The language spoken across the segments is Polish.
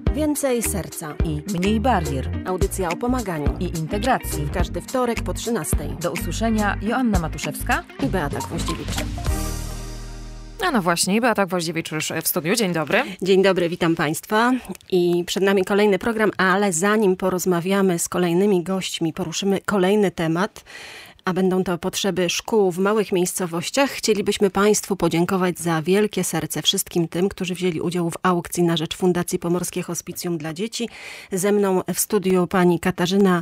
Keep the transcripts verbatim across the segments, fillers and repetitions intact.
Więcej serca i mniej barier. Audycja o pomaganiu i integracji. W każdy wtorek po trzynastej. Do usłyszenia Joanna Matuszewska i Beata Gwoździewicz. A no właśnie, Beata Gwoździewicz już w studiu. Dzień dobry. Dzień dobry, witam Państwa. I przed nami kolejny program, ale zanim porozmawiamy z kolejnymi gośćmi, poruszymy kolejny temat, a będą to potrzeby szkół w małych miejscowościach. Chcielibyśmy Państwu podziękować za wielkie serce wszystkim tym, którzy wzięli udział w aukcji na rzecz Fundacji Pomorskie Hospicjum dla Dzieci. Ze mną w studiu pani Katarzyna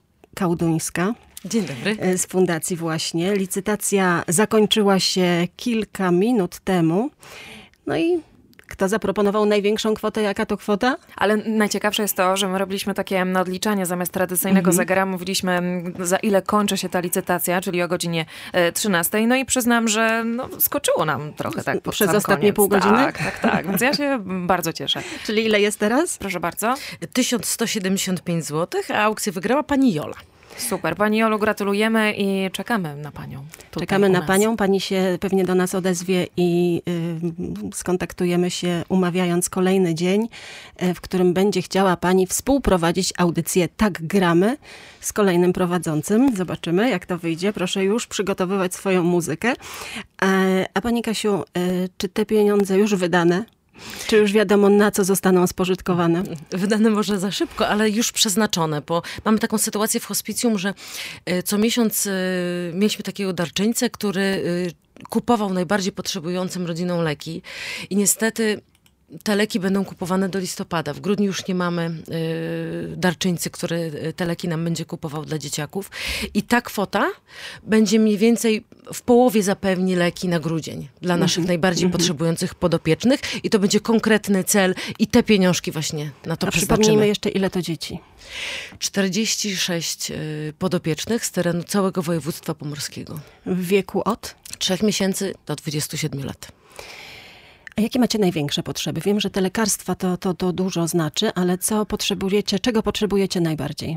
Kałduńska. Dzień dobry. Z fundacji właśnie. Licytacja zakończyła się kilka minut temu. No i kto zaproponował największą kwotę? Jaka to kwota? Ale najciekawsze jest to, że my robiliśmy takie odliczanie zamiast tradycyjnego mhm. zegara. Mówiliśmy, za ile kończy się ta licytacja, czyli o godzinie trzynastej. No i przyznam, że no, skoczyło nam trochę tak pod Przez sam ostatnie koniec. pół godziny? Tak, tak, tak. Więc ja się bardzo cieszę. Czyli ile jest teraz? Proszę bardzo. tysiąc sto siedemdziesiąt pięć złotych, a aukcję wygrała pani Jola. Super. Pani Jolu, gratulujemy i czekamy na panią. Czekamy na panią. Pani się pewnie do nas odezwie i y, skontaktujemy się, umawiając kolejny dzień, y, w którym będzie chciała pani współprowadzić audycję Tak Gramy z kolejnym prowadzącym. Zobaczymy, jak to wyjdzie. Proszę już przygotowywać swoją muzykę. A, a pani Kasiu, y, czy te pieniądze już wydane? Czy już wiadomo, na co zostaną spożytkowane? Wydane może za szybko, ale już przeznaczone, bo mamy taką sytuację w hospicjum, że co miesiąc mieliśmy takiego darczyńcę, który kupował najbardziej potrzebującym rodzinom leki i niestety te leki będą kupowane do listopada. W grudniu już nie mamy y, darczyńcy, który te leki nam będzie kupował dla dzieciaków. I ta kwota będzie mniej więcej w połowie zapewni leki na grudzień dla naszych mm-hmm. najbardziej mm-hmm. potrzebujących podopiecznych. I to będzie konkretny cel i te pieniążki właśnie na to A przeznaczymy. Przypomnijmy jeszcze, ile to dzieci? czterdzieści sześć y, podopiecznych z terenu całego województwa pomorskiego. W wieku od? Trzech miesięcy do dwudziestu siedmiu lat. A jakie macie największe potrzeby? Wiem, że te lekarstwa to, to, to dużo znaczy, ale co potrzebujecie, czego potrzebujecie najbardziej?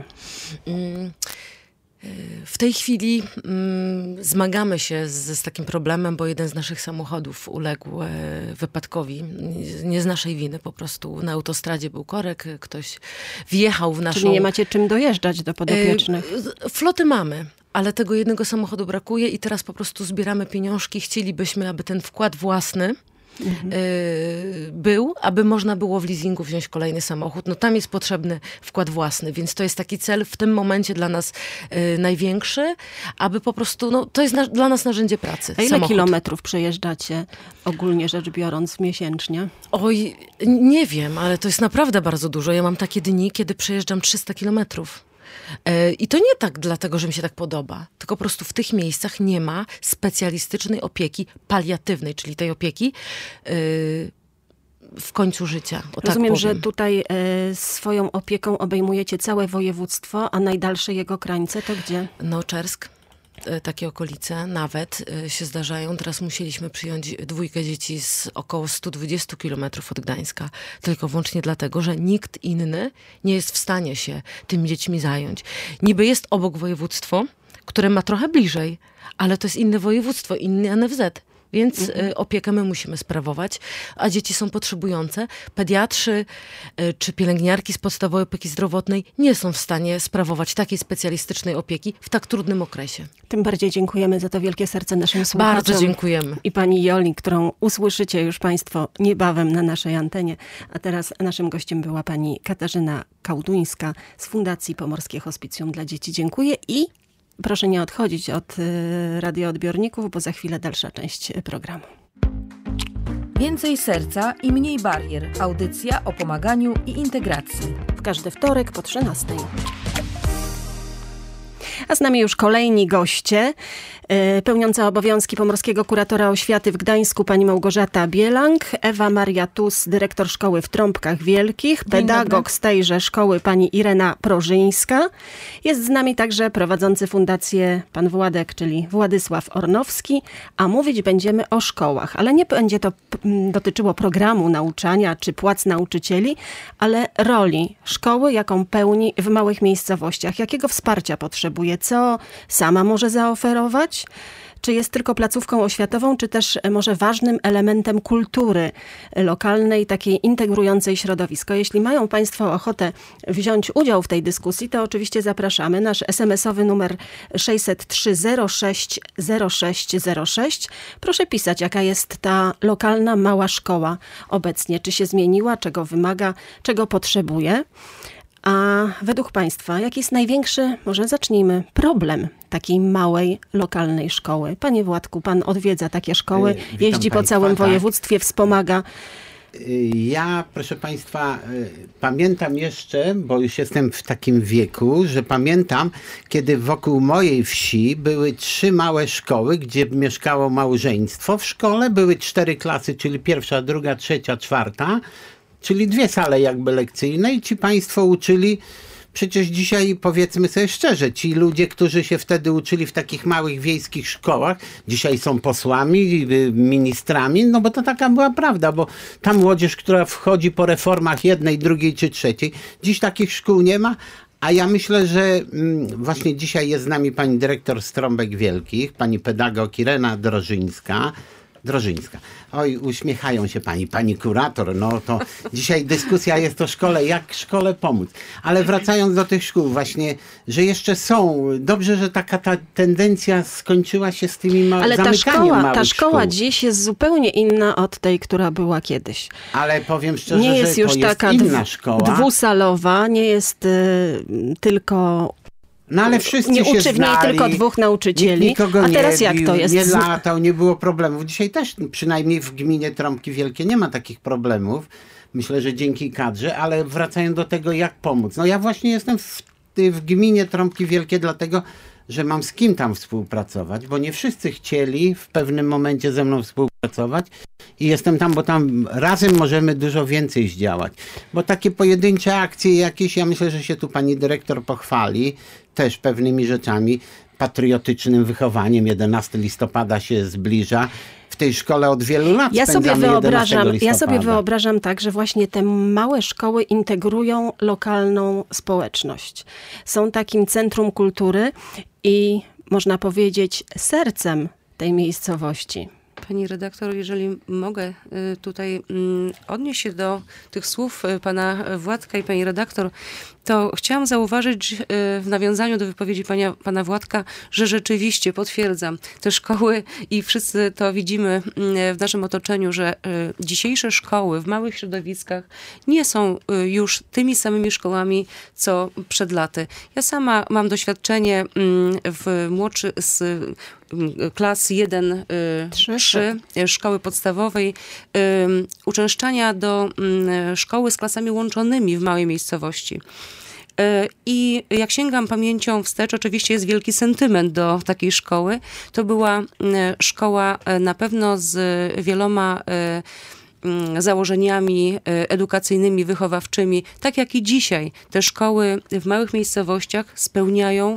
W tej chwili mm, zmagamy się z, z takim problemem, bo jeden z naszych samochodów uległ e, wypadkowi. Nie z naszej winy, po prostu na autostradzie był korek, ktoś wjechał w naszą... Czyli nie macie czym dojeżdżać do podopiecznych? E, floty mamy. Ale tego jednego samochodu brakuje i teraz po prostu zbieramy pieniążki. Chcielibyśmy, aby ten wkład własny Mhm. y, był, aby można było w leasingu wziąć kolejny samochód. No tam jest potrzebny wkład własny, więc to jest taki cel w tym momencie dla nas y, największy, aby po prostu, no to jest na, dla nas narzędzie pracy. A ile samochód. kilometrów przejeżdżacie ogólnie rzecz biorąc miesięcznie? Oj, nie wiem, ale to jest naprawdę bardzo dużo. Ja mam takie dni, kiedy przejeżdżam trzysta kilometrów. I to nie tak dlatego, że mi się tak podoba, tylko po prostu w tych miejscach nie ma specjalistycznej opieki paliatywnej, czyli tej opieki yy, w końcu życia. Rozumiem, tak że tutaj e, swoją opieką obejmujecie całe województwo, a najdalsze jego krańce to gdzie? No, Czersk. Takie okolice nawet się zdarzają. Teraz musieliśmy przyjąć dwójkę dzieci z około sto dwadzieścia kilometrów od Gdańska. Tylko wyłącznie dlatego, że nikt inny nie jest w stanie się tymi dziećmi zająć. Niby jest obok województwo, które ma trochę bliżej, ale to jest inne województwo, inny N F Z. Więc mhm. opiekę my musimy sprawować, a dzieci są potrzebujące. Pediatrzy czy pielęgniarki z podstawowej opieki zdrowotnej nie są w stanie sprawować takiej specjalistycznej opieki w tak trudnym okresie. Tym bardziej dziękujemy za to wielkie serce naszym słuchaczom. Bardzo dziękujemy. I pani Joli, którą usłyszycie już państwo niebawem na naszej antenie. A teraz naszym gościem była pani Katarzyna Kałduńska z Fundacji Pomorskie Hospicjum dla Dzieci. Dziękuję i proszę nie odchodzić od y, radioodbiorników, bo za chwilę dalsza część programu. Więcej serca i mniej barier. Audycja o pomaganiu i integracji. W każdy wtorek po trzynastej. A z nami już kolejni goście. Pełniąca obowiązki pomorskiego kuratora oświaty w Gdańsku pani Małgorzata Bielank, Ewa Maria Tus, dyrektor szkoły w Trąbkach Wielkich, pedagog z tejże szkoły pani Irena Prożyńska. Jest z nami także prowadzący fundację pan Władek, czyli Władysław Ornowski, a mówić będziemy o szkołach, ale nie będzie to p- dotyczyło programu nauczania czy płac nauczycieli, ale roli szkoły, jaką pełni w małych miejscowościach, jakiego wsparcia potrzebuje, co sama może zaoferować, rozwijać? Czy jest tylko placówką oświatową, czy też może ważnym elementem kultury lokalnej, takiej integrującej środowisko? Jeśli mają Państwo ochotę wziąć udział w tej dyskusji, to oczywiście zapraszamy. Nasz es em esowy numer sześćset trzy zero sześć zero sześć zero sześć. Proszę pisać, jaka jest ta lokalna mała szkoła obecnie. Czy się zmieniła, czego wymaga, czego potrzebuje? A według Państwa, jaki jest największy, może zacznijmy, problem takiej małej, lokalnej szkoły? Panie Władku, pan odwiedza takie szkoły, Witam jeździ po państwa, całym tak. województwie, wspomaga. Ja, proszę Państwa, pamiętam jeszcze, bo już jestem w takim wieku, że pamiętam, kiedy wokół mojej wsi były trzy małe szkoły, gdzie mieszkało małżeństwo. W szkole były cztery klasy, czyli pierwsza, druga, trzecia, czwarta, czyli dwie sale jakby lekcyjne i ci Państwo uczyli. Przecież dzisiaj, powiedzmy sobie szczerze, ci ludzie, którzy się wtedy uczyli w takich małych wiejskich szkołach, dzisiaj są posłami, ministrami, no bo to taka była prawda, bo ta młodzież, która wchodzi po reformach jednej, drugiej czy trzeciej, dziś takich szkół nie ma, a ja myślę, że mm, właśnie dzisiaj jest z nami pani dyrektor z Trąbek Wielkich, pani pedagog Irena Drożyńska, Drożyńska. Oj, uśmiechają się pani, pani kurator, no to dzisiaj dyskusja jest o szkole, jak szkole pomóc. Ale wracając do tych szkół właśnie, że jeszcze są, dobrze, że taka ta tendencja skończyła się z tymi ma- Ale ta zamykaniem szkoła, małych ta szkoła szkół. dziś jest zupełnie inna od tej, która była kiedyś. Ale powiem szczerze, Nie jest że już to taka jest inna dwu- szkoła. dwusalowa, nie jest y, tylko... No ale wszyscy nie się uczy w niej znali, tylko dwóch nauczycieli. nikt nikogo A teraz nie jak bił, to jest? nie latał, nie było problemów. Dzisiaj też przynajmniej w gminie Trąbki Wielkie nie ma takich problemów. Myślę, że dzięki kadrze, ale wracając do tego, jak pomóc. No ja właśnie jestem w, w gminie Trąbki Wielkie dlatego, że mam z kim tam współpracować, bo nie wszyscy chcieli w pewnym momencie ze mną współpracować i jestem tam, bo tam razem możemy dużo więcej zdziałać. Bo takie pojedyncze akcje jakieś, ja myślę, że się tu pani dyrektor pochwali też pewnymi rzeczami, patriotycznym wychowaniem. jedenastego listopada się zbliża. W tej szkole od wielu lat Ja sobie spędzamy wyobrażam, jedenastego ja sobie listopada. wyobrażam tak, że właśnie te małe szkoły integrują lokalną społeczność. Są takim centrum kultury i można powiedzieć sercem tej miejscowości. Pani redaktor, jeżeli mogę y, tutaj mm, odnieść się do tych słów y, pana Władka i pani redaktor, to chciałam zauważyć y, w nawiązaniu do wypowiedzi pana, pana Władka, że rzeczywiście potwierdzam, te szkoły i wszyscy to widzimy y, w naszym otoczeniu, że y, dzisiejsze szkoły w małych środowiskach nie są y, już tymi samymi szkołami, co przed laty. Ja sama mam doświadczenie y, w młodszy, z y, klas jeden trzy szkoły podstawowej, y, uczęszczania do y, szkoły z klasami łączonymi w małej miejscowości. I jak sięgam pamięcią wstecz, oczywiście jest wielki sentyment do takiej szkoły. To była szkoła na pewno z wieloma założeniami edukacyjnymi, wychowawczymi. Tak jak i dzisiaj te szkoły w małych miejscowościach spełniają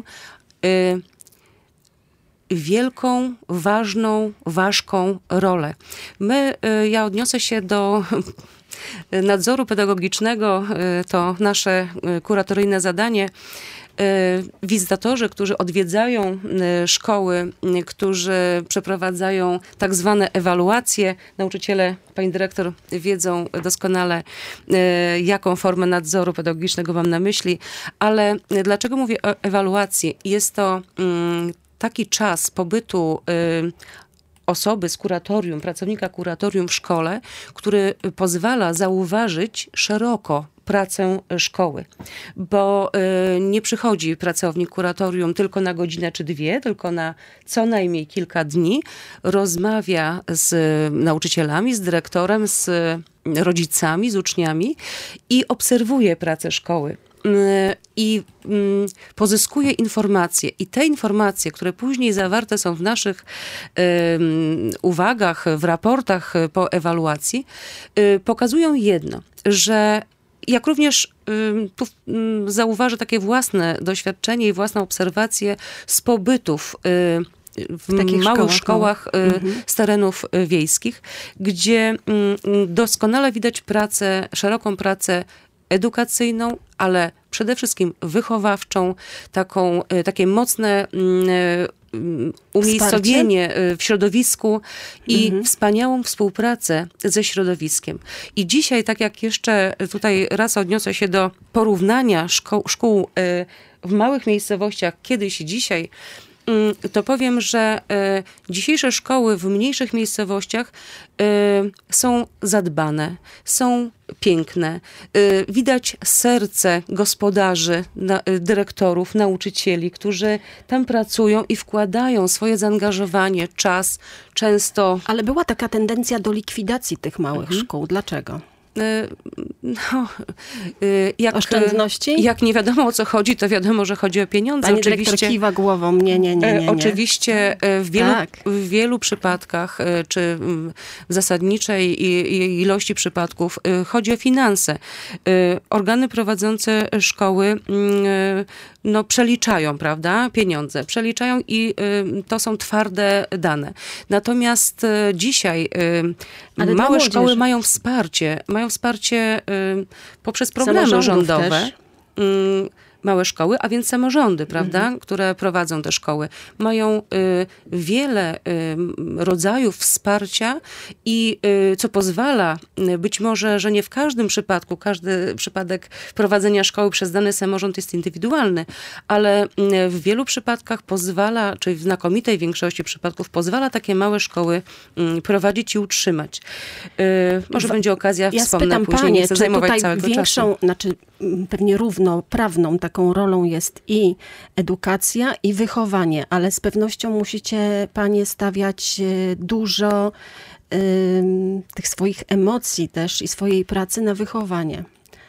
wielką, ważną, ważką rolę. My, ja odniosę się do nadzoru pedagogicznego, to nasze kuratoryjne zadanie. Wizytatorzy, którzy odwiedzają szkoły, którzy przeprowadzają tak zwane ewaluacje. Nauczyciele, pani dyrektor, wiedzą doskonale, jaką formę nadzoru pedagogicznego mam na myśli, ale dlaczego mówię o ewaluacji? Jest to taki czas pobytu osoby z kuratorium, pracownika kuratorium w szkole, który pozwala zauważyć szeroko pracę szkoły, bo y, nie przychodzi pracownik kuratorium tylko na godzinę czy dwie, tylko na co najmniej kilka dni, rozmawia z nauczycielami, z dyrektorem, z rodzicami, z uczniami i obserwuje pracę szkoły. I pozyskuje informacje. I te informacje, które później zawarte są w naszych um, uwagach, w raportach po ewaluacji, um, pokazują jedno, że jak również um, tu um, zauważę takie własne doświadczenie i własną obserwację z pobytów um, w, w takich małych szkołach, szkołach no. mhm. z terenów wiejskich, gdzie um, doskonale widać pracę, szeroką pracę edukacyjną, ale przede wszystkim wychowawczą, taką, takie mocne umiejscowienie Wsparcie? w środowisku i mhm. wspaniałą współpracę ze środowiskiem. I dzisiaj, tak jak jeszcze tutaj raz odniosę się do porównania szkoł, szkół w małych miejscowościach kiedyś i dzisiaj, to powiem, że y, dzisiejsze szkoły w mniejszych miejscowościach y, są zadbane, są piękne. Y, widać serce gospodarzy, na, y, dyrektorów, nauczycieli, którzy tam pracują i wkładają swoje zaangażowanie, czas, często... Ale była taka tendencja do likwidacji tych małych mhm. szkół. Dlaczego? No, jak, Oszczędności? Jak nie wiadomo o co chodzi, to wiadomo, że chodzi o pieniądze. Pani oczywiście, dyrektor kiwa głową. Nie, nie, nie, nie, nie. Oczywiście w wielu, tak. w wielu przypadkach, czy w zasadniczej ilości przypadków chodzi o finanse. Organy prowadzące szkoły no, przeliczają, prawda, pieniądze. Przeliczają i to są twarde dane. Natomiast dzisiaj Ale małe szkoły mają wsparcie, mają wsparcie y, poprzez programy rządowe. Też. Y, małe szkoły, a więc samorządy, prawda, mhm. które prowadzą te szkoły. Mają y, wiele y, rodzajów wsparcia i y, co pozwala, y, być może, że nie w każdym przypadku, każdy przypadek prowadzenia szkoły przez dany samorząd jest indywidualny, ale y, w wielu przypadkach pozwala, czy w znakomitej większości przypadków pozwala takie małe szkoły y, prowadzić i utrzymać. Y, może w, będzie okazja, ja wspomnę później, panie, nie chcę zajmować całego większą, czasu. Znaczy, pewnie równoprawną taką rolą jest i edukacja, i wychowanie, ale z pewnością musicie panie stawiać dużo y, tych swoich emocji też i swojej pracy na wychowanie.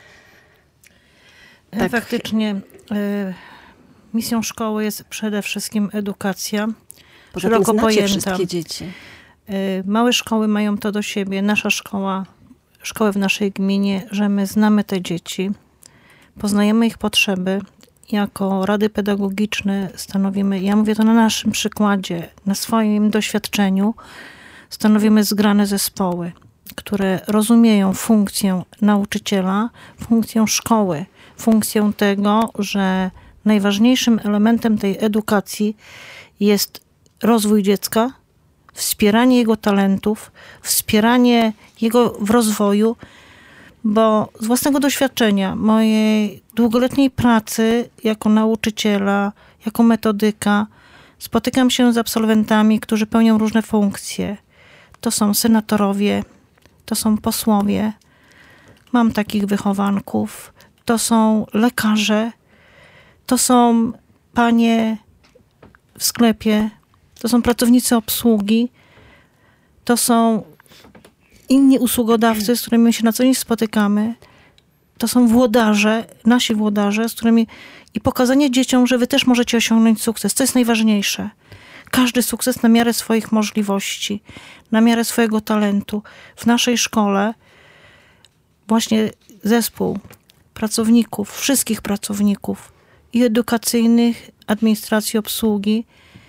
Tak. Faktycznie y, misją szkoły jest przede wszystkim edukacja. Poza tym znacie wszystkie dzieci. Y, małe szkoły mają to do siebie, nasza szkoła, szkoły w naszej gminie, że my znamy te dzieci, poznajemy ich potrzeby. Jako rady pedagogiczne stanowimy, ja mówię to na naszym przykładzie, na swoim doświadczeniu, stanowimy zgrane zespoły, które rozumieją funkcję nauczyciela, funkcję szkoły, funkcję tego, że najważniejszym elementem tej edukacji jest rozwój dziecka, wspieranie jego talentów, wspieranie jego w rozwoju, bo z własnego doświadczenia, mojej długoletniej pracy jako nauczyciela, jako metodyka, spotykam się z absolwentami, którzy pełnią różne funkcje. To są senatorowie, to są posłowie, mam takich wychowanków, to są lekarze, to są panie w sklepie, to są pracownicy obsługi, to są inni usługodawcy, z którymi się na co dzień spotykamy. To są włodarze, nasi włodarze, z którymi i pokazanie dzieciom, że wy też możecie osiągnąć sukces. To jest najważniejsze. Każdy sukces na miarę swoich możliwości, na miarę swojego talentu. W naszej szkole właśnie zespół pracowników, wszystkich pracowników i edukacyjnych, administracji, obsługi,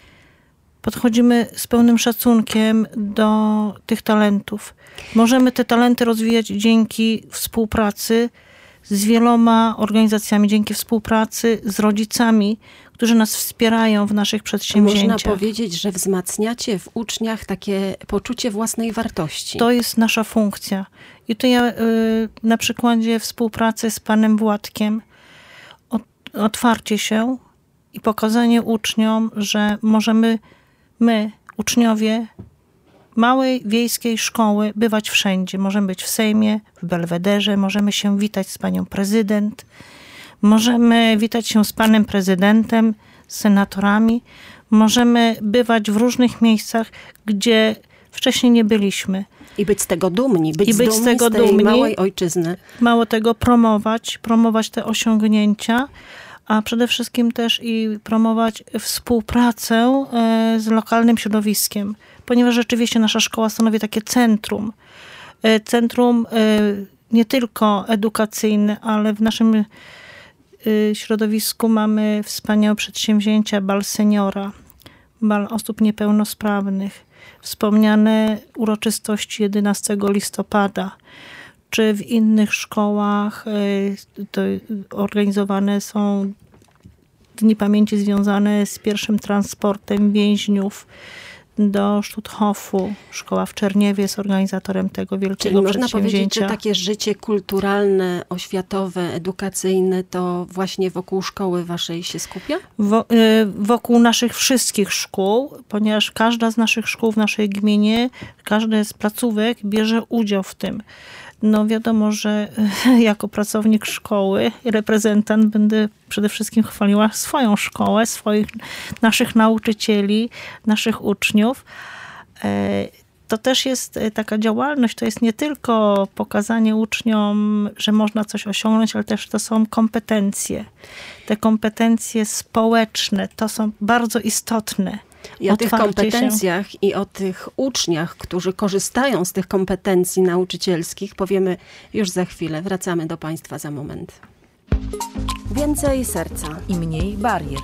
podchodzimy z pełnym szacunkiem do tych talentów. Możemy te talenty rozwijać dzięki współpracy z wieloma organizacjami, dzięki współpracy z rodzicami, którzy nas wspierają w naszych przedsięwzięciach. Można powiedzieć, że wzmacniacie w uczniach takie poczucie własnej wartości. To jest nasza funkcja. I to ja y, na przykładzie współpracy z panem Władkiem, ot, otwarcie się i pokazanie uczniom, że możemy my, uczniowie małej wiejskiej szkoły, bywać wszędzie. Możemy być w Sejmie, w Belwederze, możemy się witać z panią prezydent, możemy witać się z panem prezydentem, z senatorami, możemy bywać w różnych miejscach, gdzie wcześniej nie byliśmy. I być z tego dumni, być, I być dumni z tego z tej dumni, małej ojczyzny. Mało tego, promować, promować te osiągnięcia, a przede wszystkim też i promować współpracę z lokalnym środowiskiem, ponieważ rzeczywiście nasza szkoła stanowi takie centrum. Centrum nie tylko edukacyjne, ale w naszym środowisku mamy wspaniałe przedsięwzięcia, bal seniora, bal osób niepełnosprawnych, wspomniane uroczystości jedenastego listopada, czy w innych szkołach to organizowane są Dni Pamięci związane z pierwszym transportem więźniów do Stutthofu. Szkoła w Czerniewie jest organizatorem tego wielkiego Czyli można przedsięwzięcia. powiedzieć, że takie życie kulturalne, oświatowe, edukacyjne to właśnie wokół szkoły waszej się skupia? Wo, y, wokół naszych wszystkich szkół, ponieważ każda z naszych szkół w naszej gminie, każdy z placówek bierze udział w tym. No wiadomo, że jako pracownik szkoły i reprezentant będę przede wszystkim chwaliła swoją szkołę, swoich, naszych nauczycieli, naszych uczniów. To też jest taka działalność, to jest nie tylko pokazanie uczniom, że można coś osiągnąć, ale też to są kompetencje. Te kompetencje społeczne, to są bardzo istotne. I o tych Otwarcie kompetencjach się. i o tych uczniach, którzy korzystają z tych kompetencji nauczycielskich, powiemy już za chwilę. Wracamy do Państwa za moment. Więcej serca i mniej barier.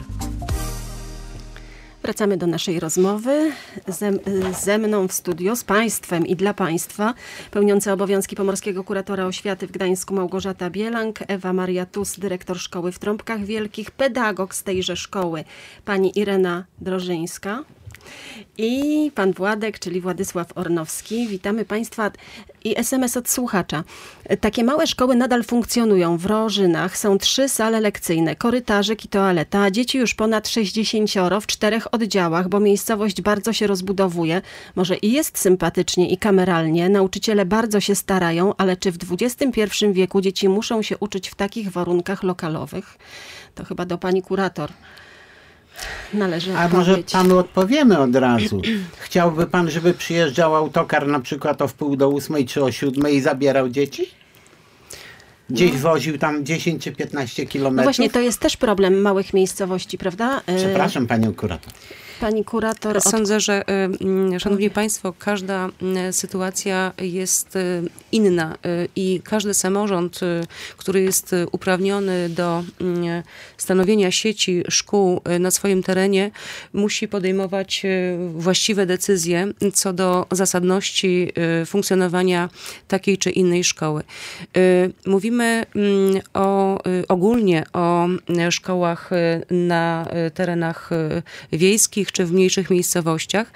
Wracamy do naszej rozmowy. Ze, ze mną w studio, z Państwem i dla Państwa, pełniąca obowiązki pomorskiego kuratora oświaty w Gdańsku Małgorzata Bielank, Ewa Maria Tus, dyrektor szkoły w Trąbkach Wielkich, pedagog z tejże szkoły, pani Irena Drożyńska i pan Władek, czyli Władysław Ornowski. Witamy Państwa i es em es od słuchacza. Takie małe szkoły nadal funkcjonują. W Rożynach są trzy sale lekcyjne, korytarzyk i toaleta, a dzieci już ponad sześćdziesięcioro w czterech oddziałach, bo miejscowość bardzo się rozbudowuje. Może i jest sympatycznie i kameralnie, nauczyciele bardzo się starają, ale czy w dwudziestym pierwszym wieku dzieci muszą się uczyć w takich warunkach lokalowych? To chyba do pani kurator należy A odpowiedź. może panu odpowiemy od razu. Chciałby pan, żeby przyjeżdżał autokar na przykład o wpół do ósmej czy o siódmej i zabierał dzieci? Gdzieś no. woził tam dziesięć czy piętnaście kilometrów? No właśnie, to jest też problem małych miejscowości, prawda? Przepraszam panią kurator. Pani kurator... Od... Sądzę, że szanowni państwo, każda sytuacja jest inna i każdy samorząd, który jest uprawniony do stanowienia sieci szkół na swoim terenie, musi podejmować właściwe decyzje co do zasadności funkcjonowania takiej czy innej szkoły. Mówimy o, ogólnie o szkołach na terenach wiejskich czy w mniejszych miejscowościach.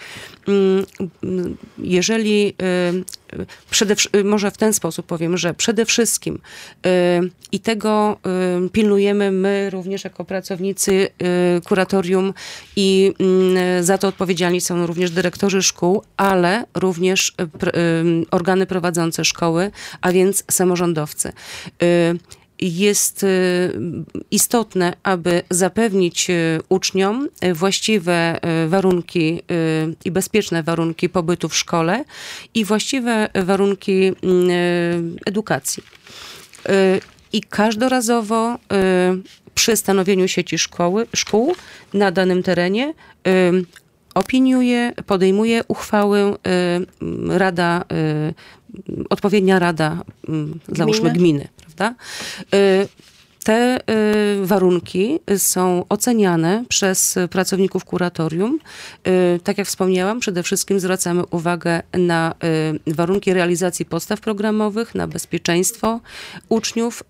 Jeżeli, przede, może w ten sposób powiem, że przede wszystkim i tego pilnujemy my również jako pracownicy kuratorium i za to odpowiedzialni są również dyrektorzy szkół, ale również organy prowadzące szkoły, a więc samorządowcy. Jest istotne, aby zapewnić uczniom właściwe warunki i bezpieczne warunki pobytu w szkole i właściwe warunki edukacji. I każdorazowo przy stanowieniu sieci szkoły, szkół na danym terenie opiniuje, podejmuje uchwałę rada, odpowiednia rada, załóżmy gminy, prawda? Te warunki są oceniane przez pracowników kuratorium. Tak jak wspomniałam, przede wszystkim zwracamy uwagę na warunki realizacji podstaw programowych, na bezpieczeństwo uczniów.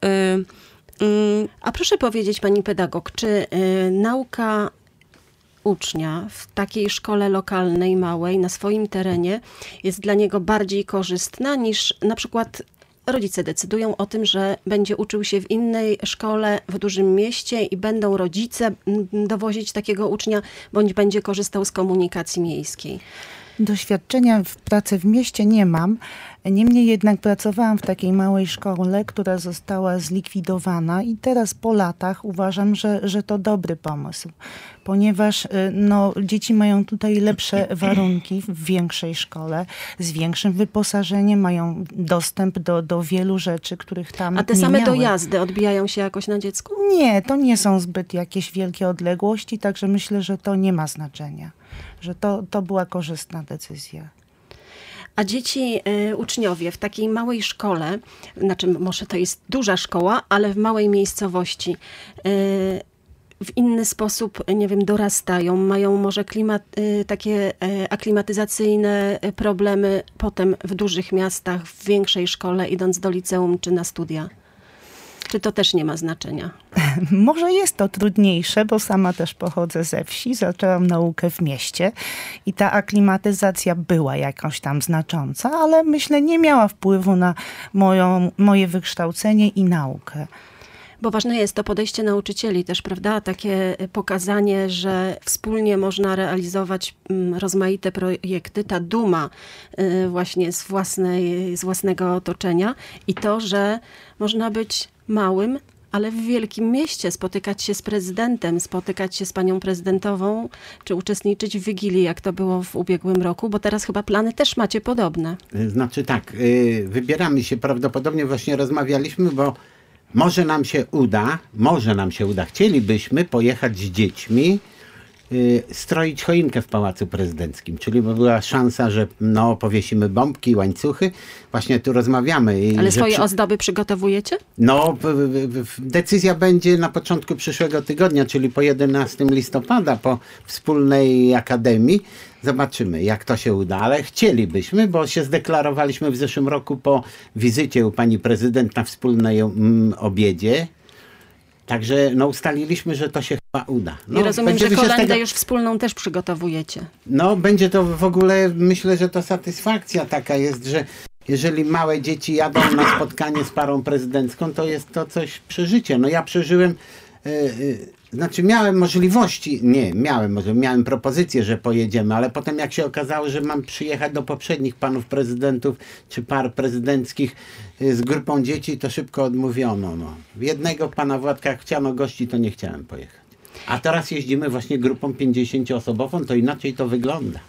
A proszę powiedzieć, pani pedagog, czy nauka ucznia w takiej szkole lokalnej, małej, na swoim terenie jest dla niego bardziej korzystna niż na przykład rodzice decydują o tym, że będzie uczył się w innej szkole w dużym mieście i będą rodzice dowozić takiego ucznia, bądź będzie korzystał z komunikacji miejskiej? Doświadczenia w pracy w mieście nie mam. Niemniej jednak pracowałam w takiej małej szkole, która została zlikwidowana i teraz po latach uważam, że, że to dobry pomysł, ponieważ no, dzieci mają tutaj lepsze warunki w większej szkole, z większym wyposażeniem, mają dostęp do, do wielu rzeczy, których tam nie A te same miały. dojazdy odbijają się jakoś na dziecku? Nie, to nie są zbyt jakieś wielkie odległości, także myślę, że to nie ma znaczenia, że to, to była korzystna decyzja. A dzieci, y, uczniowie w takiej małej szkole, znaczy może to jest duża szkoła, ale w małej miejscowości, y, w inny sposób, nie wiem, dorastają, mają może klimat, y, takie y, aklimatyzacyjne problemy potem w dużych miastach, w większej szkole, idąc do liceum czy na studia? Czy to też nie ma znaczenia? Może jest to trudniejsze, bo sama też pochodzę ze wsi, zaczęłam naukę w mieście i ta aklimatyzacja była jakaś tam znacząca, ale myślę nie miała wpływu na moją, moje wykształcenie i naukę. Bo ważne jest to podejście nauczycieli też, prawda? Takie pokazanie, że wspólnie można realizować rozmaite projekty, ta duma właśnie z, własnej, z własnego otoczenia i to, że można być małym, ale w wielkim mieście, spotykać się z prezydentem, spotykać się z panią prezydentową, czy uczestniczyć w Wigilii, jak to było w ubiegłym roku, bo teraz chyba plany też macie podobne. Znaczy tak, wybieramy się, prawdopodobnie właśnie rozmawialiśmy, bo może nam się uda, może nam się uda, chcielibyśmy pojechać z dziećmi, y, stroić choinkę w Pałacu Prezydenckim, czyli by była szansa, że no, powiesimy bombki, łańcuchy, właśnie tu rozmawiamy. I Ale że swoje przy... ozdoby przygotowujecie? No, w, w, w, decyzja będzie na początku przyszłego tygodnia, czyli po jedenastego listopada, po wspólnej akademii. Zobaczymy, jak to się uda, ale chcielibyśmy, bo się zdeklarowaliśmy w zeszłym roku po wizycie u pani prezydent na wspólnej mm, obiedzie. Także no, ustaliliśmy, że to się chyba uda. No, I rozumiem, że kolędę tego... już wspólną też przygotowujecie. No, będzie to w ogóle, myślę, że to satysfakcja taka jest, że jeżeli małe dzieci jadą na spotkanie z parą prezydencką, to jest to coś przeżycie. No ja przeżyłem... Yy, yy, Znaczy miałem możliwości, nie, miałem, może miałem propozycję, że pojedziemy, ale potem jak się okazało, że mam przyjechać do poprzednich panów prezydentów czy par prezydenckich z grupą dzieci, to szybko odmówiono. No. Jednego pana Władka, jak chciano gości, to nie chciałem pojechać. A teraz jeździmy właśnie grupą pięćdziesięcioosobową, to inaczej to wygląda.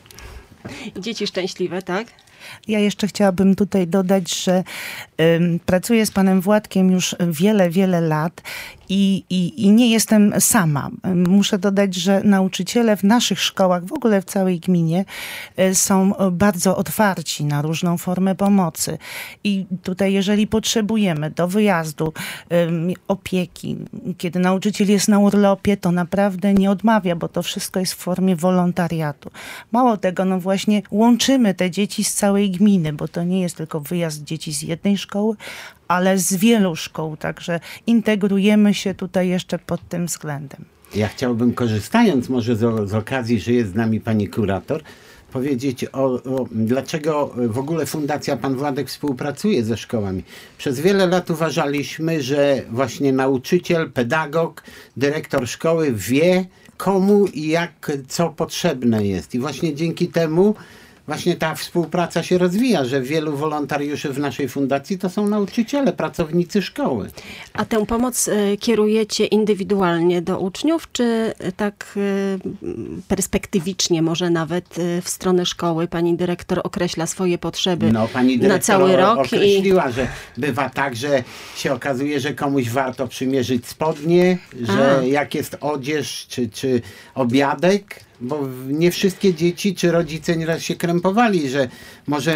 I dzieci szczęśliwe, tak? Ja jeszcze chciałabym tutaj dodać, że um, pracuję z panem Władkiem już wiele, wiele lat i, i, i nie jestem sama. Muszę dodać, że nauczyciele w naszych szkołach, w ogóle w całej gminie, są bardzo otwarci na różną formę pomocy. I tutaj, jeżeli potrzebujemy do wyjazdu um, opieki, kiedy nauczyciel jest na urlopie, to naprawdę nie odmawia, bo to wszystko jest w formie wolontariatu. Mało tego, no właśnie łączymy te dzieci z całej gminy, bo to nie jest tylko wyjazd dzieci z jednej szkoły, ale z wielu szkół, także integrujemy się tutaj jeszcze pod tym względem. Ja chciałbym, korzystając może z, z okazji, że jest z nami pani kurator, powiedzieć o, o dlaczego w ogóle Fundacja Pan Władek współpracuje ze szkołami. Przez wiele lat uważaliśmy, że właśnie nauczyciel, pedagog, dyrektor szkoły wie, komu i jak, co potrzebne jest. I właśnie dzięki temu właśnie ta współpraca się rozwija, że wielu wolontariuszy w naszej fundacji to są nauczyciele, pracownicy szkoły. A tę pomoc y, kierujecie indywidualnie do uczniów, czy tak y, perspektywicznie może nawet y, w stronę szkoły pani dyrektor określa swoje potrzeby no, pani dyrektor na cały rok? określiła, i... że bywa tak, że się okazuje, że komuś warto przymierzyć spodnie, że A. jak jest odzież czy, czy obiadek, bo nie wszystkie dzieci czy rodzice nieraz się krępowali, że może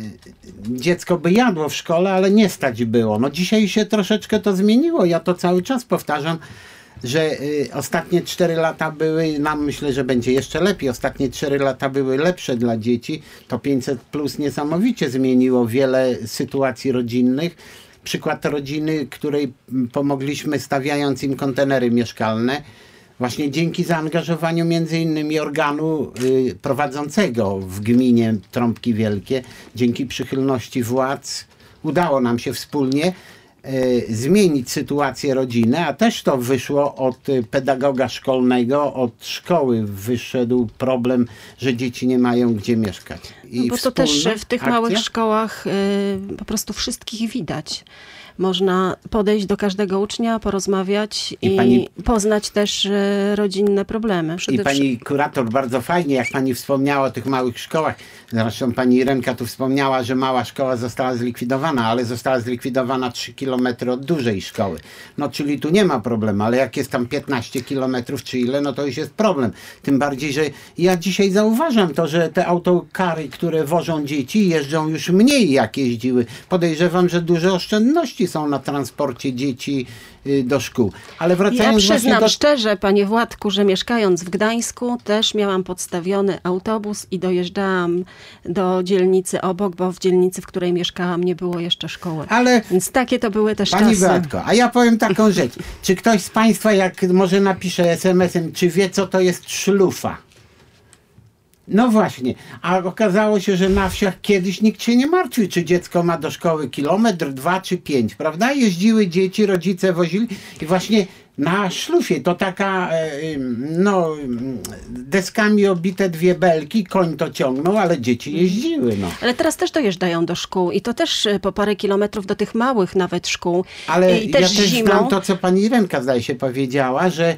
dziecko by jadło w szkole, ale nie stać było. No dzisiaj się troszeczkę to zmieniło. Ja to cały czas powtarzam, że y, ostatnie cztery lata były, nam myślę, że będzie jeszcze lepiej, ostatnie cztery lata były lepsze dla dzieci. To pięćset plus niesamowicie zmieniło wiele sytuacji rodzinnych. Przykład rodziny, której pomogliśmy stawiając im kontenery mieszkalne. Właśnie dzięki zaangażowaniu między innymi organu y, prowadzącego w gminie Trąbki Wielkie, dzięki przychylności władz, udało nam się wspólnie y, zmienić sytuację rodziny, a też to wyszło od y, pedagoga szkolnego, od szkoły wyszedł problem, że dzieci nie mają gdzie mieszkać. I no bo to też w tych akcja? małych szkołach y, po prostu wszystkich widać. Można podejść do każdego ucznia, porozmawiać i, i pani, poznać też y, rodzinne problemy. I pani kurator bardzo fajnie, jak pani wspomniała o tych małych szkołach, zresztą pani Irenka tu wspomniała, że mała szkoła została zlikwidowana, ale została zlikwidowana trzy kilometry od dużej szkoły. No czyli tu nie ma problemu, ale jak jest tam piętnaście kilometrów czy ile, no to już jest problem. Tym bardziej, że ja dzisiaj zauważam to, że te autokary, które wożą dzieci, jeżdżą już mniej jak jeździły. Podejrzewam, że duże oszczędności trudności są na transporcie dzieci do szkół. Ale wracając ja przyznam do... szczerze, panie Władku, że mieszkając w Gdańsku też miałam podstawiony autobus i dojeżdżałam do dzielnicy obok, bo w dzielnicy, w której mieszkałam, nie było jeszcze szkoły. Ale Więc takie to były też pani czasy. Beatko, a ja powiem taką rzecz. Czy ktoś z państwa, jak może napisze es em esem, czy wie, co to jest szlufa? No właśnie, a okazało się, że na wsiach kiedyś nikt się nie martwił, czy dziecko ma do szkoły kilometr, dwa czy pięć, prawda? Jeździły dzieci, rodzice wozili i właśnie na szlufie to taka, no, deskami obite dwie belki, koń to ciągnął, ale dzieci jeździły, no. Ale teraz też dojeżdżają do szkół i to też po parę kilometrów do tych małych nawet szkół. Ale I ja też też zimą... znam to, co pani Irenka, zdaje się, powiedziała, że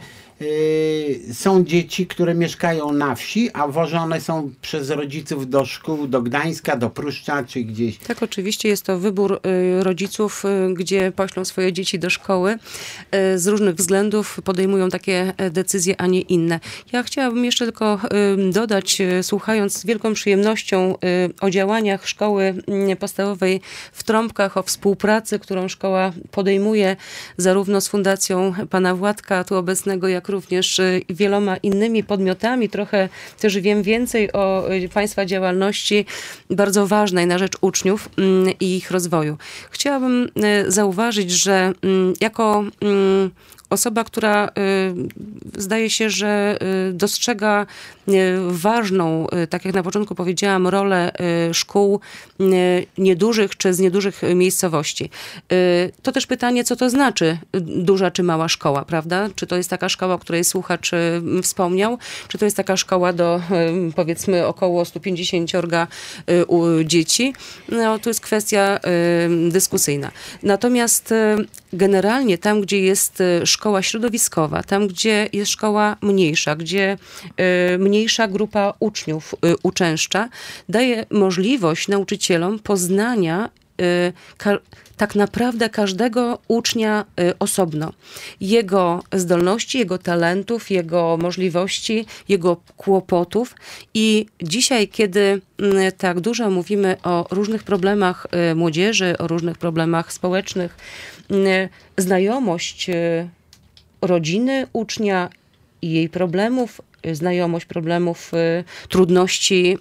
Yy, są dzieci, które mieszkają na wsi, a wożone są przez rodziców do szkół, do Gdańska, do Pruszcza, czy gdzieś. Tak, oczywiście jest to wybór y, rodziców, y, gdzie poślą swoje dzieci do szkoły. Y, z różnych względów podejmują takie decyzje, a nie inne. Ja chciałabym jeszcze tylko y, dodać, y, słuchając z wielką przyjemnością y, o działaniach szkoły y, podstawowej w Trąbkach, o współpracy, którą szkoła podejmuje zarówno z Fundacją pana Władka, tu obecnego, jak również wieloma innymi podmiotami. Trochę też wiem więcej o państwa działalności bardzo ważnej na rzecz uczniów i ich rozwoju. Chciałabym zauważyć, że jako osoba, która y, zdaje się, że y, dostrzega y, ważną, y, tak jak na początku powiedziałam, rolę y, szkół y, niedużych czy z niedużych miejscowości. Y, to też pytanie, co to znaczy y, duża czy mała szkoła, prawda? Czy to jest taka szkoła, o której słuchacz y, wspomniał, czy to jest taka szkoła do y, powiedzmy około sto pięćdziesiąt y, u dzieci? No, to jest kwestia y, dyskusyjna. Natomiast y, generalnie tam, gdzie jest y, szkoła szkoła środowiskowa, tam gdzie jest szkoła mniejsza, gdzie y, mniejsza grupa uczniów y, uczęszcza, daje możliwość nauczycielom poznania y, ka- tak naprawdę każdego ucznia y, osobno. Jego zdolności, jego talentów, jego możliwości, jego kłopotów. I dzisiaj, kiedy y, tak dużo mówimy o różnych problemach y, młodzieży, o różnych problemach społecznych, y, znajomość y, rodziny ucznia i jej problemów, znajomość problemów, y, trudności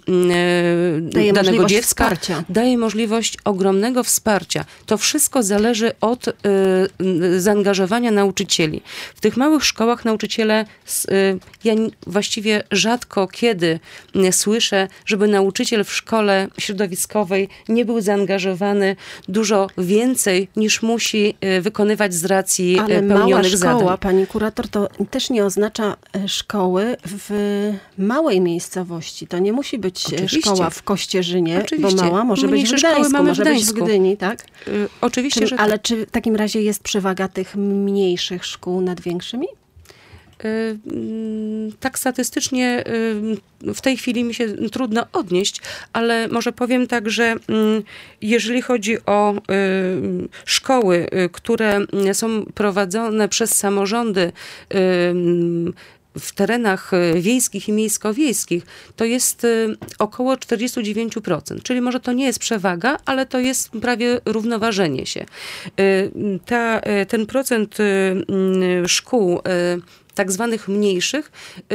y, daje danego dziecka, wsparcia. Daje możliwość ogromnego wsparcia. To wszystko zależy od y, y, zaangażowania nauczycieli. W tych małych szkołach nauczyciele, y, ja właściwie rzadko kiedy y, słyszę, żeby nauczyciel w szkole środowiskowej nie był zaangażowany dużo więcej niż musi y, wykonywać z racji Ale y, pełnionych mała szkoła, zadań. pani kurator, to też nie oznacza szkoły w małej miejscowości. To nie musi być Oczywiście. szkoła w Kościerzynie, Oczywiście. bo mała może być Mniejsze w szkoły Gdańsku, mamy w może być w Gdańsku. Gdyni, tak? Y, oczywiście, Czy, że ale tak. czy w takim razie jest przewaga tych mniejszych szkół nad większymi? Y, Tak statystycznie y, w tej chwili mi się trudno odnieść, ale może powiem tak, że y, jeżeli chodzi o y, szkoły, y, które są prowadzone przez samorządy y, w terenach wiejskich i miejsko-wiejskich, to jest około czterdzieści dziewięć procent. Czyli może to nie jest przewaga, ale to jest prawie równoważenie się. Ta, ten procent szkół tak zwanych mniejszych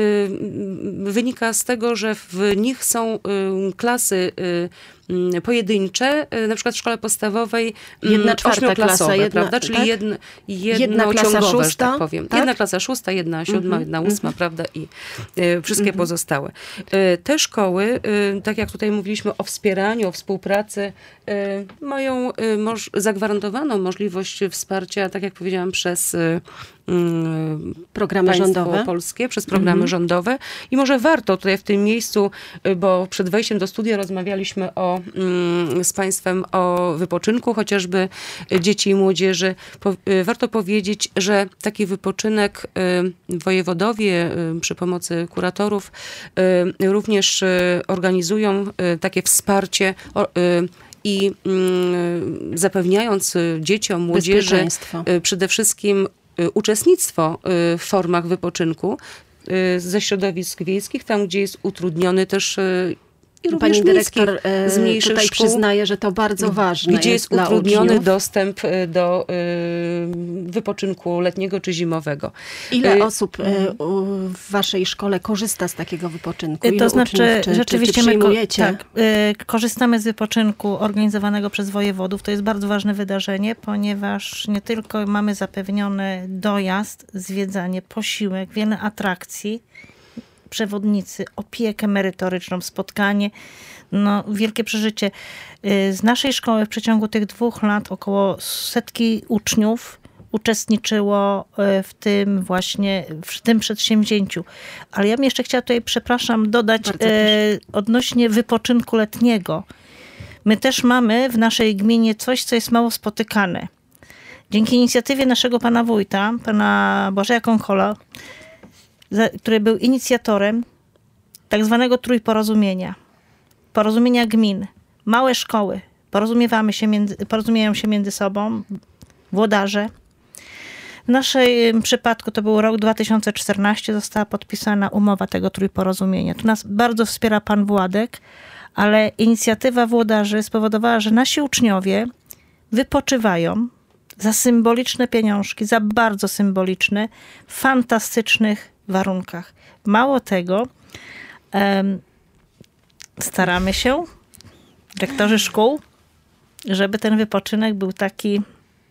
wynika z tego, że w nich są klasy pojedyncze, na przykład w szkole podstawowej jedna czwarta klasa, jedna, prawda? Czyli tak? jedno, jedna klasa ciągowe, szósta, że tak powiem. tak? Jedna klasa szósta, jedna siódma, Mm-hmm, jedna ósma, mm-hmm. prawda? I y, wszystkie mm-hmm. pozostałe. Y, te szkoły, y, tak jak tutaj mówiliśmy o wspieraniu, o współpracy, y, mają y, moż- zagwarantowaną możliwość wsparcia, tak jak powiedziałam, przez y, programy rządowe polskie, przez programy mm-hmm. rządowe. I może warto tutaj w tym miejscu, bo przed wejściem do studia rozmawialiśmy o, mm, z państwem o wypoczynku, chociażby dzieci i młodzieży. Po, warto powiedzieć, że taki wypoczynek y, wojewodowie y, przy pomocy kuratorów y, również y, organizują y, takie wsparcie o, y, i y, zapewniając dzieciom, młodzieży y, przede wszystkim uczestnictwo w formach wypoczynku ze środowisk wiejskich, tam gdzie jest utrudniony też I również Pani dyrektor miejskich, z mniejszych tutaj szkół, przyznaje, że to bardzo ważne gdzie jest, jest utrudniony dla uczniów. dostęp do y, wypoczynku letniego czy zimowego. Ile y, osób y, w waszej szkole korzysta z takiego wypoczynku? Ilu To znaczy, uczniów, czy, rzeczywiście czy, czy przyjmujecie? my ko- tak, y, korzystamy z wypoczynku organizowanego przez wojewodów. To jest bardzo ważne wydarzenie, ponieważ nie tylko mamy zapewniony dojazd, zwiedzanie, posiłek, wiele atrakcji, przewodnicy, opiekę merytoryczną, spotkanie, no wielkie przeżycie. Z naszej szkoły w przeciągu tych dwóch lat około setki uczniów uczestniczyło w tym właśnie, w tym przedsięwzięciu. Ale ja bym jeszcze chciała tutaj, przepraszam, dodać e, odnośnie wypoczynku letniego. My też mamy w naszej gminie coś, co jest mało spotykane. Dzięki inicjatywie naszego pana wójta, pana Błażeja Konkola, który był inicjatorem tak zwanego trójporozumienia. Porozumienia gmin. Małe szkoły porozumiewamy się między, porozumieją się między sobą, włodarze. W naszym przypadku to był rok dwa tysiące czternasty, została podpisana umowa tego trójporozumienia. Tu nas bardzo wspiera pan Władek, ale inicjatywa włodarzy spowodowała, że nasi uczniowie wypoczywają za symboliczne pieniążki, za bardzo symboliczne, w fantastycznych warunkach. Mało tego, um, staramy się, dyrektorzy szkół, żeby ten wypoczynek był taki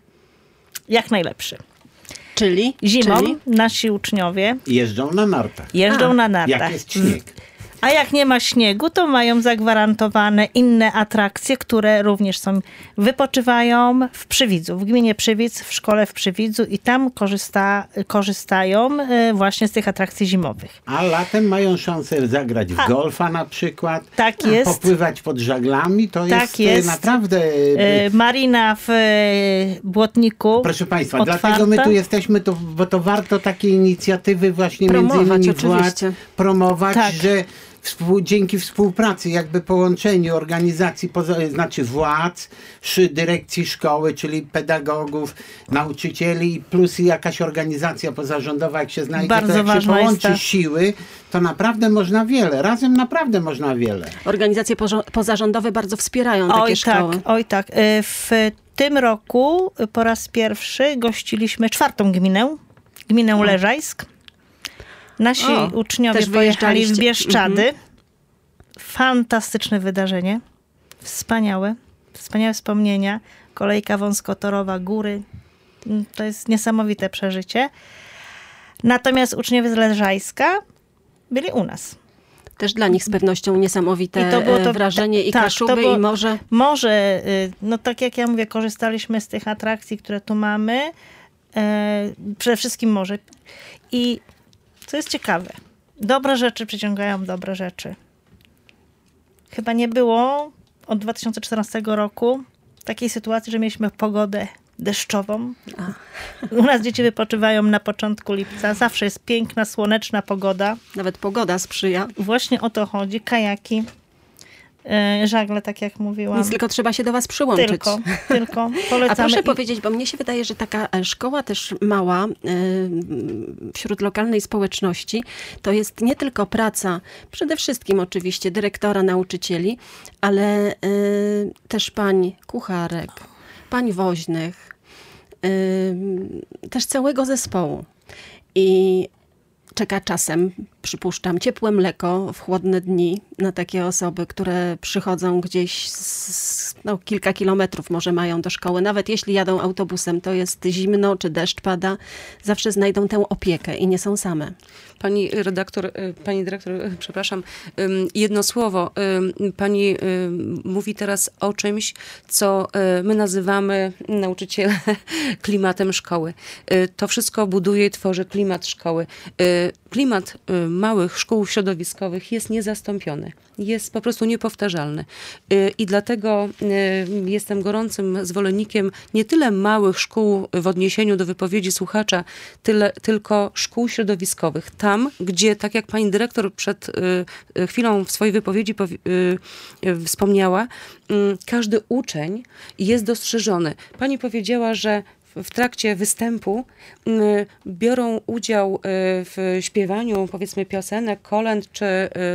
jak najlepszy. Czyli? Zimą Czyli? nasi uczniowie Jeżdżą na nartach. jeżdżą A, na nartach. Jak jest śnieg. A jak nie ma śniegu, to mają zagwarantowane inne atrakcje, które również są, wypoczywają w Przywidzu, w gminie Przywidz, w szkole w Przywidzu i tam korzysta, korzystają właśnie z tych atrakcji zimowych. A latem mają szansę zagrać w A, golfa na przykład. tak jest. Popływać pod żaglami. To Tak jest, jest. naprawdę... Marina w Błotniku. Proszę Państwa, otwarta. dlatego my tu jesteśmy, to, bo to warto takie inicjatywy właśnie Promować, między innymi oczywiście. władz promować, Tak. że Współ, dzięki współpracy, jakby połączeniu organizacji, poza, znaczy władz, szy, dyrekcji szkoły, czyli pedagogów, nauczycieli, plus jakaś organizacja pozarządowa, jak się znajdzie, Bardzo to jak się ważna połączy jest ta- siły, to naprawdę można wiele. Razem naprawdę można wiele. Organizacje porzo- pozarządowe bardzo wspierają Oj takie szkoły. tak, oj tak. W tym roku po raz pierwszy gościliśmy czwartą gminę, gminę Leżajsk. Nasi O, uczniowie też pojechali w wyjeżdżaliście. Bieszczady. Mhm. Fantastyczne wydarzenie. Wspaniałe. Wspaniałe wspomnienia. Kolejka wąskotorowa, góry. To jest niesamowite przeżycie. Natomiast uczniowie z Leżajska byli u nas. Też dla nich z pewnością niesamowite I to było to- wrażenie i tak, to Kaszuby, było- i morze. Może, y, no tak jak ja mówię, korzystaliśmy z tych atrakcji, które tu mamy. E, przede wszystkim morze. I co jest ciekawe, dobre rzeczy przyciągają dobre rzeczy. Chyba nie było od dwa tysiące czternastego roku takiej sytuacji, że mieliśmy pogodę deszczową. U nas dzieci wypoczywają na początku lipca. Zawsze jest piękna, słoneczna pogoda. Nawet pogoda sprzyja. Właśnie o to chodzi. Kajaki, e, żagle, tak jak mówiłam. Nic, tylko trzeba się do was przyłączyć. Tylko, tylko A polecamy. proszę I- powiedzieć, bo mnie się wydaje, że taka e, szkoła też mała e, wśród lokalnej społeczności to jest nie tylko praca, przede wszystkim oczywiście dyrektora, nauczycieli, ale e, też pań kucharek, pań woźnych, e, też całego zespołu. I czeka czasem, przypuszczam, ciepłe mleko w chłodne dni na takie osoby, które przychodzą gdzieś z, no, kilka kilometrów może mają do szkoły. Nawet jeśli jadą autobusem, to jest zimno czy deszcz pada, zawsze znajdą tę opiekę i nie są same. Pani redaktor, pani dyrektor, przepraszam, jedno słowo. Pani mówi teraz o czymś, co my nazywamy, nauczyciele, klimatem szkoły. To wszystko buduje i tworzy klimat szkoły. Klimat małych szkół środowiskowych jest niezastąpiony. Jest po prostu niepowtarzalny. I dlatego jestem gorącym zwolennikiem nie tyle małych szkół w odniesieniu do wypowiedzi słuchacza, tyle, tylko szkół środowiskowych. Tam, gdzie, tak jak pani dyrektor przed y, chwilą w swojej wypowiedzi powi- y, y, wspomniała, y, każdy uczeń jest dostrzeżony. Pani powiedziała, że w trakcie występu biorą udział w śpiewaniu, powiedzmy, piosenek, kolęd, czy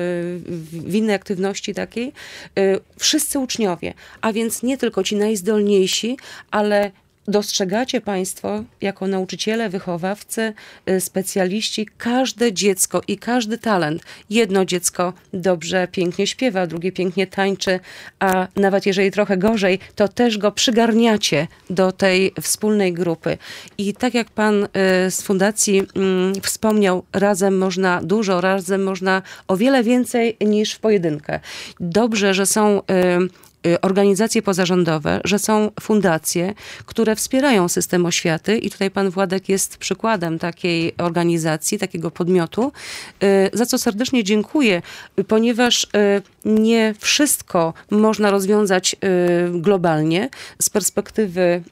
w innej aktywności takiej, wszyscy uczniowie, a więc nie tylko ci najzdolniejsi, ale dostrzegacie Państwo, jako nauczyciele, wychowawcy, specjaliści, każde dziecko i każdy talent. Jedno dziecko dobrze, pięknie śpiewa, drugie pięknie tańczy, a nawet jeżeli trochę gorzej, to też go przygarniacie do tej wspólnej grupy. I tak jak Pan z Fundacji wspomniał, razem można dużo, razem można o wiele więcej niż w pojedynkę. Dobrze, że są organizacje pozarządowe, że są fundacje, które wspierają system oświaty i tutaj pan Władek jest przykładem takiej organizacji, takiego podmiotu, za co serdecznie dziękuję, ponieważ nie wszystko można rozwiązać globalnie z perspektywy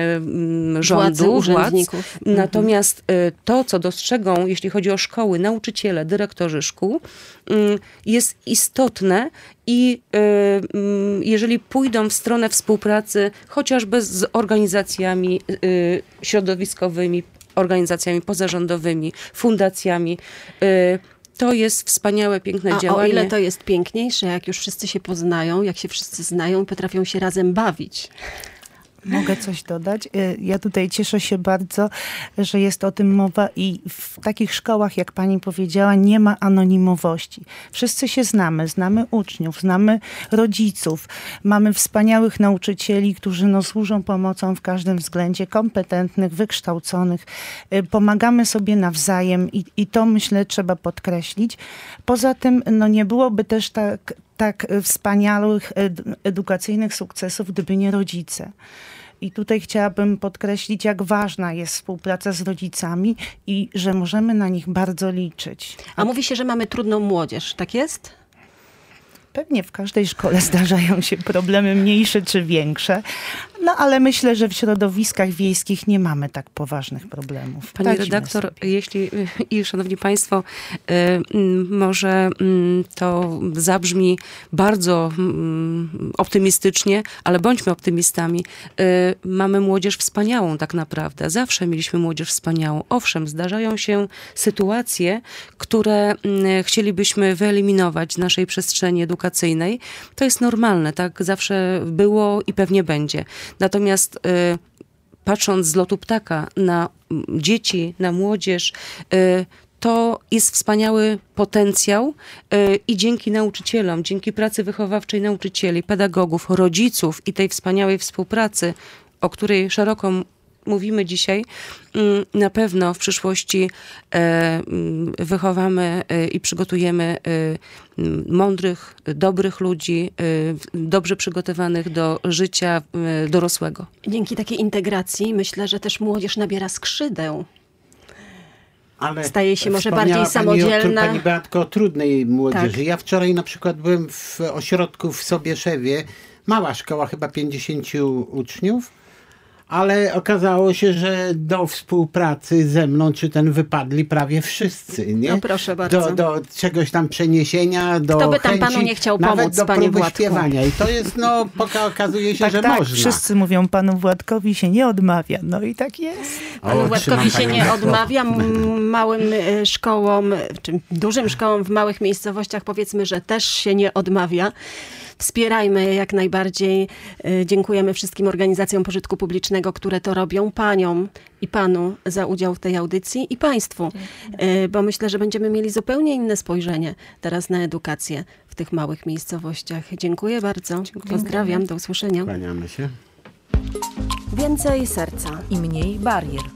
rządu, władzy, władz. Mhm. Natomiast to, co dostrzegą, jeśli chodzi o szkoły, nauczyciele, dyrektorzy szkół, jest istotne i jeżeli pójdą w stronę współpracy chociażby z organizacjami środowiskowymi, organizacjami pozarządowymi, fundacjami, to jest wspaniałe, piękne A działanie. o ile to jest piękniejsze, jak już wszyscy się poznają, jak się wszyscy znają, potrafią się razem bawić. Mogę coś dodać? Ja tutaj cieszę się bardzo, że jest o tym mowa i w takich szkołach, jak pani powiedziała, nie ma anonimowości. Wszyscy się znamy, znamy uczniów, znamy rodziców, mamy wspaniałych nauczycieli, którzy no, służą pomocą w każdym względzie, kompetentnych, wykształconych. Pomagamy sobie nawzajem i, i to, myślę, trzeba podkreślić. Poza tym no, nie byłoby też tak tak wspaniałych edukacyjnych sukcesów, gdyby nie rodzice. I tutaj chciałabym podkreślić, jak ważna jest współpraca z rodzicami i że możemy na nich bardzo liczyć. A mówi się, że mamy trudną młodzież, tak jest? Pewnie w każdej szkole zdarzają się problemy mniejsze czy większe, no ale myślę, że w środowiskach wiejskich nie mamy tak poważnych problemów. Pani Radzimy redaktor, sobie. jeśli i szanowni państwo, może to zabrzmi bardzo optymistycznie, ale bądźmy optymistami. Mamy młodzież wspaniałą tak naprawdę. Zawsze mieliśmy młodzież wspaniałą. Owszem, zdarzają się sytuacje, które chcielibyśmy wyeliminować z naszej przestrzeni edukacyjnej. To jest normalne, tak zawsze było i pewnie będzie. Natomiast y, patrząc z lotu ptaka na dzieci, na młodzież, y, to jest wspaniały potencjał y, i dzięki nauczycielom, dzięki pracy wychowawczej nauczycieli, pedagogów, rodziców i tej wspaniałej współpracy, o której szeroko mówimy dzisiaj, na pewno w przyszłości wychowamy i przygotujemy mądrych, dobrych ludzi, dobrze przygotowanych do życia dorosłego. Dzięki takiej integracji myślę, że też młodzież nabiera skrzydeł. Ale staje się może wspomniała bardziej pani samodzielna. O, pani Beatko, o trudnej młodzieży. Tak. Ja wczoraj na przykład byłem w ośrodku w Sobieszewie, mała szkoła, chyba pięćdziesięciu uczniów, ale okazało się, że do współpracy ze mną, czy ten wypadli prawie wszyscy, nie? No proszę bardzo. Do, do czegoś tam przeniesienia, do Kto by tam chęci, panu nie chciał nawet pomóc, do panie próby Władku? śpiewania. I to jest, no, poka okazuje się, Tak, że tak, można. wszyscy mówią, panu Władkowi się nie odmawia. No i tak jest. Panu O, Władkowi trzymam się nie panią. odmawia. M- Małym e, szkołom, czy dużym szkołom w małych miejscowościach powiedzmy, że też się nie odmawia. Wspierajmy jak najbardziej. E, Dziękujemy wszystkim organizacjom pożytku publicznego, które to robią, paniom i panu za udział w tej audycji i państwu, e, bo myślę, że będziemy mieli zupełnie inne spojrzenie teraz na edukację w tych małych miejscowościach. Dziękuję bardzo. Pozdrawiam, do usłyszenia. Kłaniamy się. Więcej serca i mniej barier.